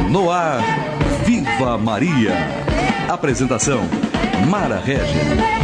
No ar, Viva Maria. Apresentação, Mara Regia.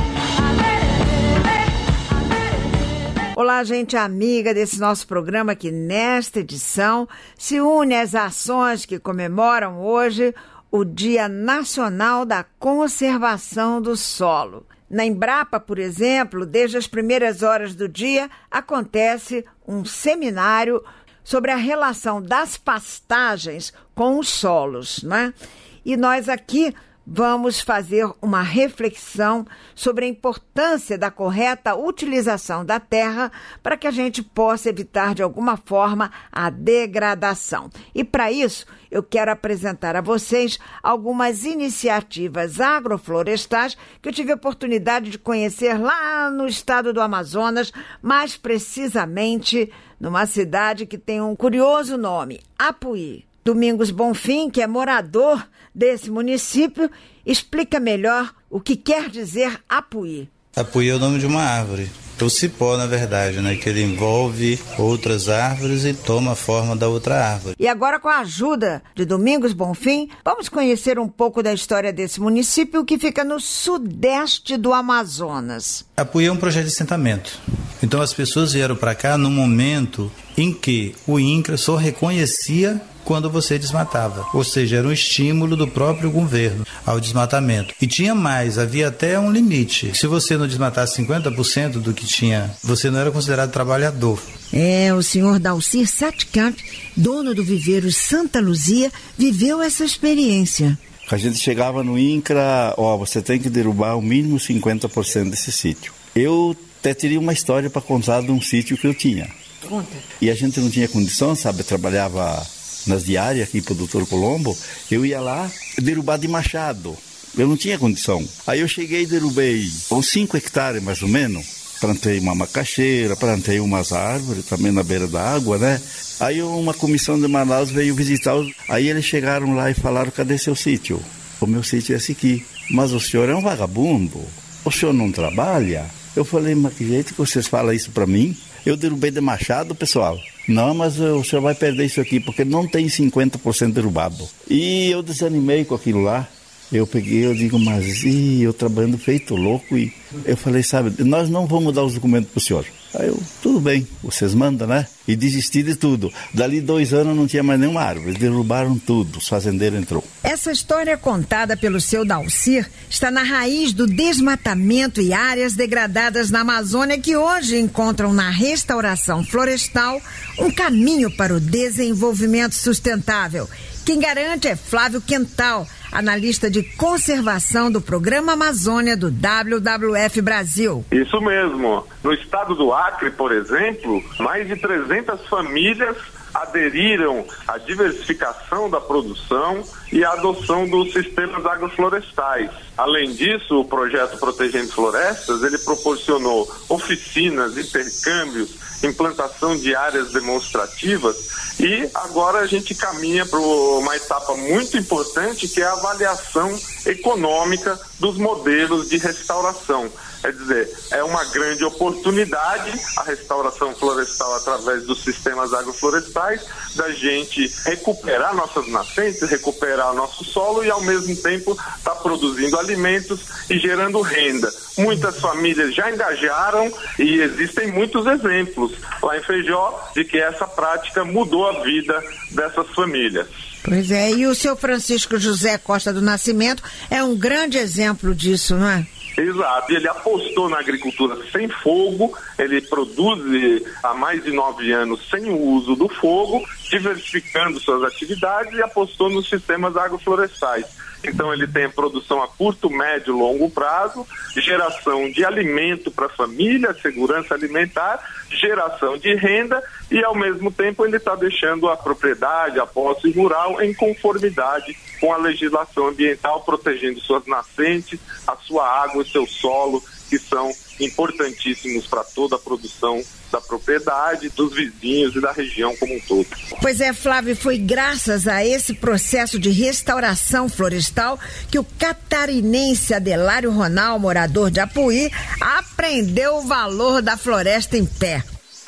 Olá, gente amiga desse nosso programa que nesta edição se une às ações que comemoram hoje o Dia Nacional da Conservação do Solo. Na Embrapa, por exemplo, desde as primeiras horas do dia, acontece um seminário sobre a relação das pastagens com os solos, né? E nós aqui vamos fazer uma reflexão sobre a importância da correta utilização da terra para que a gente possa evitar, de alguma forma, a degradação. E para isso, eu quero apresentar a vocês algumas iniciativas agroflorestais que eu tive a oportunidade de conhecer lá no estado do Amazonas, mais precisamente numa cidade que tem um curioso nome, Apuí. Domingos Bonfim, que é morador desse município, explica melhor o que quer dizer Apuí. Apuí é o nome de uma árvore. O cipó, na verdade, né? Que ele envolve outras árvores e toma a forma da outra árvore. E agora, com a ajuda de Domingos Bonfim, vamos conhecer um pouco da história desse município que fica no sudeste do Amazonas. Apuí é um projeto de assentamento. Então as pessoas vieram para cá no momento em que o INCRA só reconhecia quando você desmatava, ou seja, era um estímulo do próprio governo ao desmatamento. E tinha mais, havia até um limite. Se você não desmatasse 50% do que tinha, você não era considerado trabalhador. O senhor Dalcir Satkamp, dono do viveiro Santa Luzia, viveu essa experiência. A gente chegava no INCRA, você tem que derrubar ao mínimo 50% desse sítio. Eu até teria uma história para contar de um sítio que eu tinha. Conta. E a gente não tinha condição, sabe, trabalhava nas diárias aqui para o Dr. Colombo, eu ia lá derrubar de machado. Eu não tinha condição. Aí eu cheguei e derrubei uns 5 hectares mais ou menos. Plantei uma macaxeira, plantei umas árvores também na beira da água, né? Aí uma comissão de Manaus veio visitar. Aí eles chegaram lá e falaram, cadê seu sítio? O meu sítio é esse aqui. Mas o senhor é um vagabundo? O senhor não trabalha? Eu falei, mas que jeito que vocês falam isso para mim? Eu derrubei de machado, pessoal. Não, mas o senhor vai perder isso aqui, porque não tem 50% derrubado. E eu desanimei com aquilo lá. Eu digo, mas eu trabalhando feito louco. E eu falei, sabe, nós não vamos dar os documentos para o senhor. Aí eu, tudo bem, vocês mandam, né? E desisti de tudo. Dali 2 anos não tinha mais nenhuma árvore. Derrubaram tudo, os fazendeiros entrou. Essa história contada pelo seu Dalcir está na raiz do desmatamento e áreas degradadas na Amazônia que hoje encontram na restauração florestal um caminho para o desenvolvimento sustentável. Quem garante é Flávio Quental, analista de conservação do Programa Amazônia do WWF Brasil. Isso mesmo. No estado do Acre, por exemplo, mais de 300 famílias aderiram à diversificação da produção e à adoção dos sistemas agroflorestais. Além disso, o projeto Protegendo Florestas, ele proporcionou oficinas, intercâmbios, implantação de áreas demonstrativas e agora a gente caminha para uma etapa muito importante que é a avaliação econômica dos modelos de restauração. Quer dizer, é uma grande oportunidade a restauração florestal através dos sistemas agroflorestais, da gente recuperar nossas nascentes, recuperar nosso solo e ao mesmo tempo estar produzindo alimentos e gerando renda. Muitas famílias já engajaram e existem muitos exemplos lá em Feijó de que essa prática mudou a vida dessas famílias. Pois é, e o seu Francisco José Costa do Nascimento é um grande exemplo disso, não é? Exato, ele apostou na agricultura sem fogo, ele produz há mais de 9 anos sem o uso do fogo, diversificando suas atividades e apostou nos sistemas agroflorestais. Então ele tem produção a curto, médio e longo prazo, geração de alimento para a família, segurança alimentar, geração de renda e ao mesmo tempo ele está deixando a propriedade, a posse rural em conformidade com a legislação ambiental, protegendo suas nascentes, a sua água e seu solo, que são importantíssimos para toda a produção da propriedade, dos vizinhos e da região como um todo. Pois é, Flávio, foi graças a esse processo de restauração florestal que o catarinense Adelário Ronal, morador de Apuí, aprendeu o valor da floresta em pé.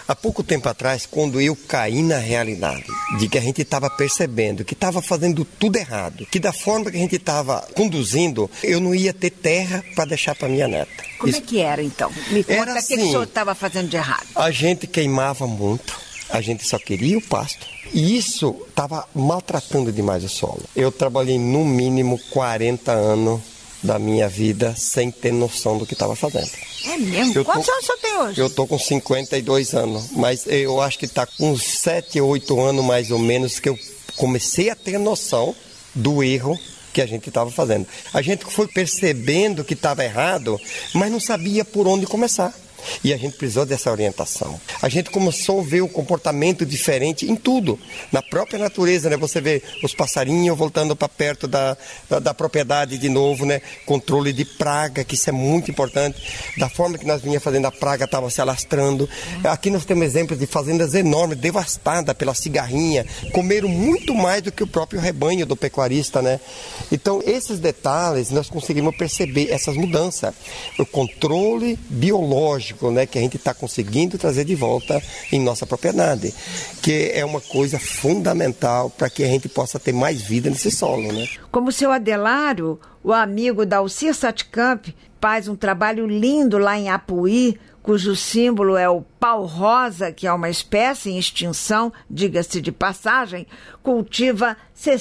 Há pouco tempo atrás, quando eu caí na realidade de que a gente estava percebendo que estava fazendo tudo errado, que da forma que a gente estava conduzindo, eu não ia ter terra para deixar para minha neta. Como é que era, então? Me conta o que o senhor estava fazendo de errado. A gente queimava muito, a gente só queria o pasto. E isso estava maltratando demais o solo. Eu trabalhei no mínimo 40 anos da minha vida sem ter noção do que estava fazendo. É mesmo? Quantos anos o senhor tem hoje? Eu estou com 52 anos, mas eu acho que está com uns 7, 8 anos mais ou menos que eu comecei a ter noção do erro que a gente estava fazendo. A gente foi percebendo que estava errado, mas não sabia por onde começar. E a gente precisou dessa orientação. A gente começou a ver o comportamento diferente em tudo. Na própria natureza, né? Você vê os passarinhos voltando para perto da propriedade de novo, né? Controle de praga, que isso é muito importante. Da forma que nós vinha fazendo, a praga estava se alastrando. Aqui nós temos exemplos de fazendas enormes, devastadas pela cigarrinha. Comeram muito mais do que o próprio rebanho do pecuarista, né? Então, esses detalhes, nós conseguimos perceber essas mudanças. O controle biológico, né, que a gente está conseguindo trazer de volta em nossa propriedade, que é uma coisa fundamental para que a gente possa ter mais vida nesse solo, né? Como o seu Adelário, o amigo da Alcir Satkamp, faz um trabalho lindo lá em Apuí, cujo símbolo é o pau-rosa, que é uma espécie em extinção, diga-se de passagem, cultiva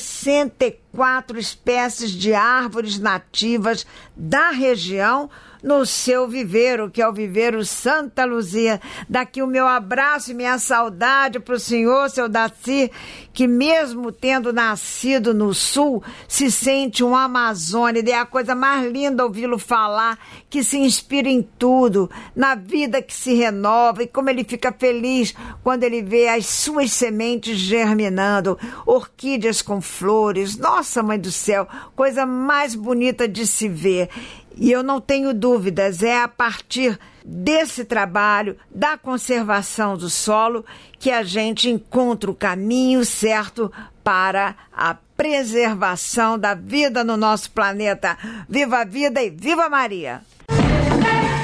64 espécies de árvores nativas da região no seu viveiro, que é o viveiro Santa Luzia. Daqui o meu abraço e minha saudade para o senhor, seu Daci, que mesmo tendo nascido no sul, se sente um amazônida. É a coisa mais linda ouvi-lo falar, que se inspira em tudo, na vida que se renova, e como ele fica feliz quando ele vê as suas sementes germinando, orquídeas com flores. Nossa, mãe do céu, coisa mais bonita de se ver. E eu não tenho dúvidas, é a partir desse trabalho da conservação do solo que a gente encontra o caminho certo para a preservação da vida no nosso planeta. Viva a vida e viva Maria!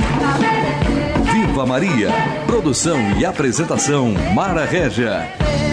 Viva Maria! Produção e apresentação Mara Régia.